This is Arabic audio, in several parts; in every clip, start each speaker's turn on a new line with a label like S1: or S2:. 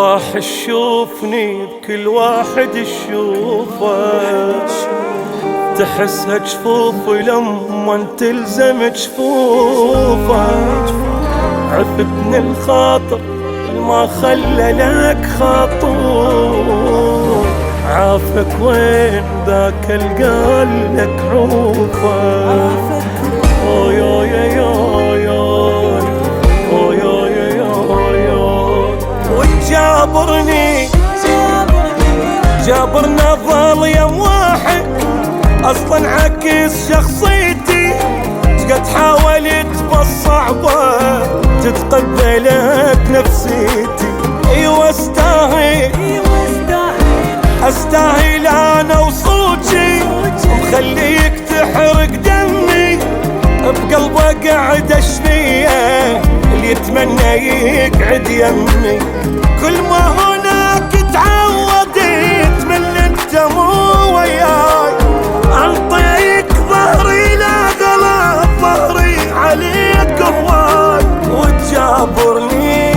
S1: راح تشوفني بكل واحد تشوفه، تحسها جفوفي لما تلزم جفوفه. عفتني الخاطر ما خلى لك خاطور، عافك وين ذاك القال لك عوفه. وتجابرني جابرنا ظل يم واحد، اصلا عكس شخصيتي. قد حاولت بالصعبة تتقبلك نفسيتي. ايوه استاهل انا وصوتي، مخليك تحرق دمي بقلبه قاعد اشفيه، اللي يتمنى يقعد يمي. كل ما هناك تعود يتمنى انت مو وياي، انطيك ظهري لا غلط ظهري عليك هواي. وتجابرني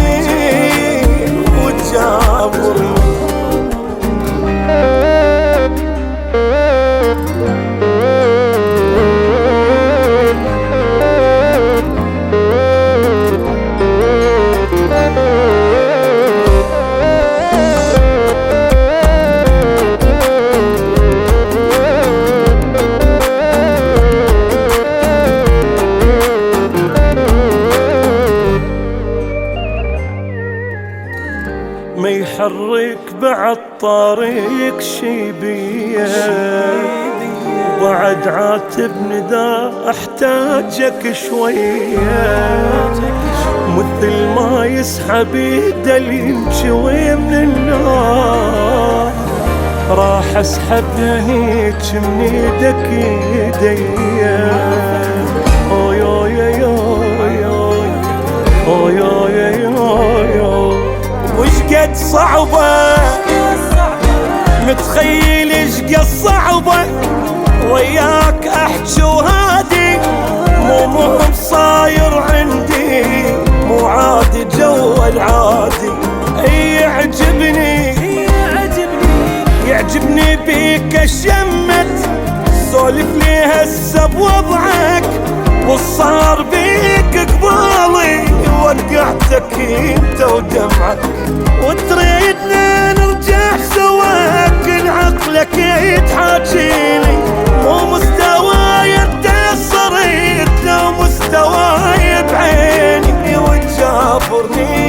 S1: ما يحرك بعد طريق شيبية، بعد عاتبني ذا احتاجك شوية. مثل ما يسحب يده اللي يمشي من النار، راح اسحبها هيك من ايدك ايديا. وشقد صعبة متخيل شقد صعبة وياك احجي وهادي. مو مهم صاير عندي مو عادي جو العادي. يعجبني بيك الشمت، سولف لي هسه بوضعك والصار بيك قبالي. وقعتك انت ودمعك وتريدنا نرجع سوا، كل عقلك يتحاجيني. مو مستواي انت صريت لو مستواي بعيني. وتجابرني